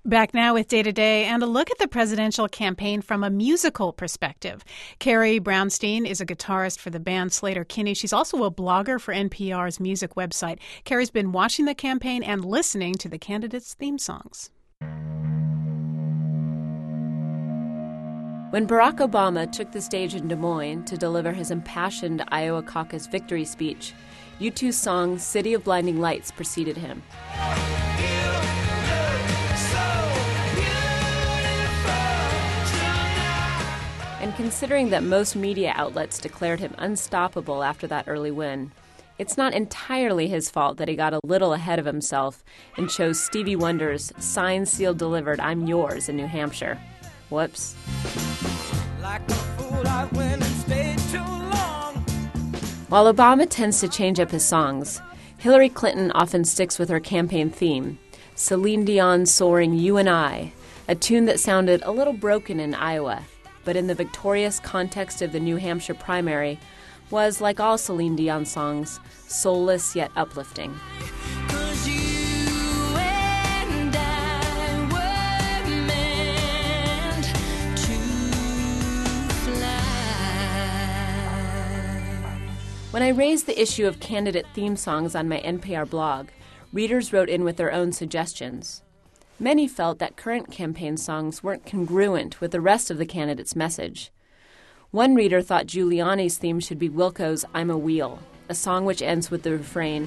Back now with Day to Day and a look at the presidential campaign from a musical perspective. Carrie Brownstein is a guitarist for the band Sleater-Kinney. She's also a blogger for NPR's music website. Carrie's been watching the campaign and listening to the candidates' theme songs. When Barack Obama took the stage in Des Moines to deliver his impassioned Iowa caucus victory speech, U2's song City of Blinding Lights preceded him. And considering that most media outlets declared him unstoppable after that early win, it's not entirely his fault that he got a little ahead of himself and chose Stevie Wonder's Signed, Sealed, Delivered, I'm Yours in New Hampshire. Whoops. Like a fool, I went and stayed too long. While Obama tends to change up his songs, Hillary Clinton often sticks with her campaign theme, Celine Dion's soaring You and I, a tune that sounded a little broken in Iowa, but in the victorious context of the New Hampshire primary, was, like all Celine Dion songs, soulless yet uplifting. When I raised the issue of candidate theme songs on my NPR blog, readers wrote in with their own suggestions. Many felt that current campaign songs weren't congruent with the rest of the candidate's message. One reader thought Giuliani's theme should be Wilco's I'm a Wheel, a song which ends with the refrain,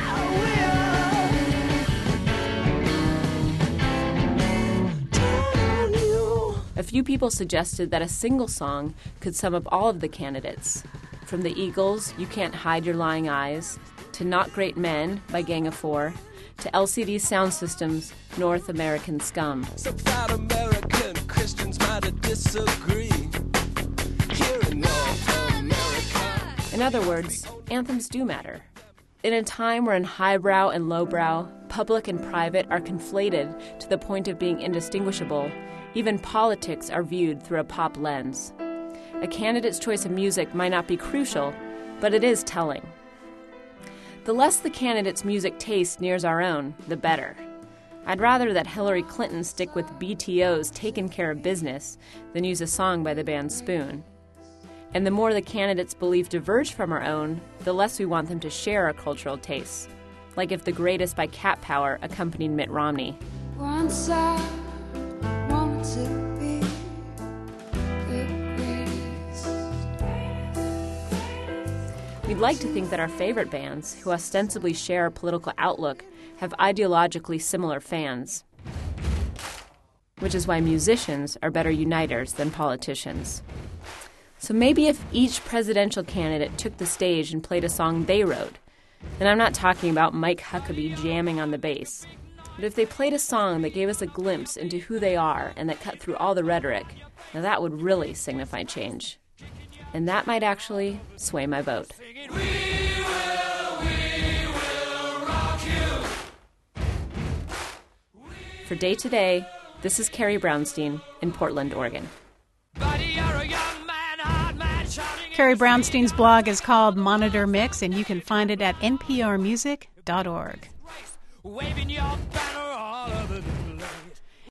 A few people suggested that a single song could sum up all of the candidates, from the Eagles' You Can't Hide Your Lying Eyes, to Not Great Men by Gang of Four, to LCD Sound System's North American Scum. Some proud American Christians might disagree here in North America. In other words, anthems do matter. In a time wherein highbrow and lowbrow, public and private are conflated to the point of being indistinguishable, even politics are viewed through a pop lens. A candidate's choice of music might not be crucial, but it is telling. The less the candidate's music taste nears our own, the better. I'd rather that Hillary Clinton stick with BTO's Takin' Care of Business than use a song by the band Spoon. And the more the candidates' belief diverge from our own, the less we want them to share our cultural tastes. Like if The Greatest by Cat Power accompanied Mitt Romney. Once I wanted to be the greatest. We'd like to think that our favorite bands, who ostensibly share a political outlook, have ideologically similar fans. Which is why musicians are better uniters than politicians. So maybe if each presidential candidate took the stage and played a song they wrote, and I'm not talking about Mike Huckabee jamming on the bass, but if they played a song that gave us a glimpse into who they are and that cut through all the rhetoric, now that would really signify change. And that might actually sway my vote. We will rock you. For Day to Day, this is Carrie Brownstein in Portland, Oregon. Carrie Brownstein's blog is called Monitor Mix, and you can find it at nprmusic.org. Waving your banner all over the